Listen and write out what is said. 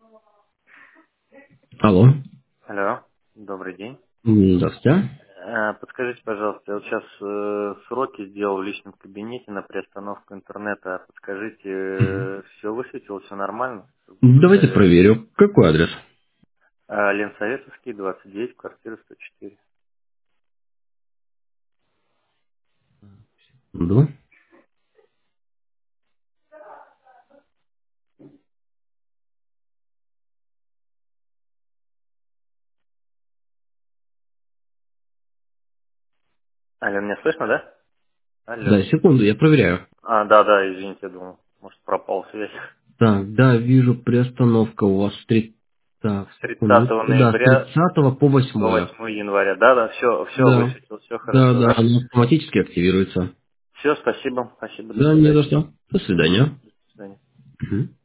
Алло. Алло, добрый день. Здравствуйте. Подскажите, пожалуйста, я вот сейчас сроки сделал в личном кабинете на приостановку интернета. Мгм. Подскажите, все высветило, все нормально? Давайте Проверить. проверю. Какой адрес? Ленсоветовский, 29, квартира 104. Да. Алло, меня слышно, да? Да, Алло. секунду, я проверяю. Да, извините, я думал, может пропал связь. Так, да, вижу, приостановка у вас Так, С 30 секундочку. Да, с ноября 30 по по 8. 8 января. Да, все Да. высветил, все Да, хорошо, да, да? она автоматически активируется. Все, спасибо, до Да, не за свидания. что. До свидания. До свидания. Мгм.